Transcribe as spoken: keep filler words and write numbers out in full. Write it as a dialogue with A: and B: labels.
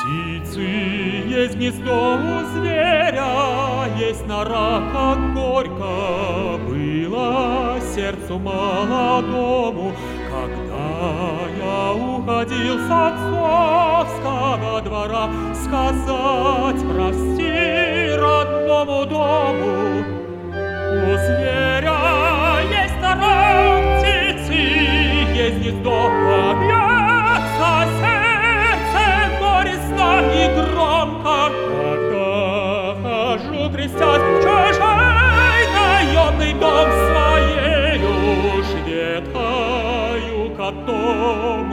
A: птицы, есть гнездо у зверя, есть нора, как горько было сердцу молодому, когда я уходил с отцовского двора сказать прости родному дому. У зверя есть нора, птицы, есть гнездо, побьется сердце горестно и громко, когда хожу, крестясь в чужой наемный дом своею ж ветхою котом.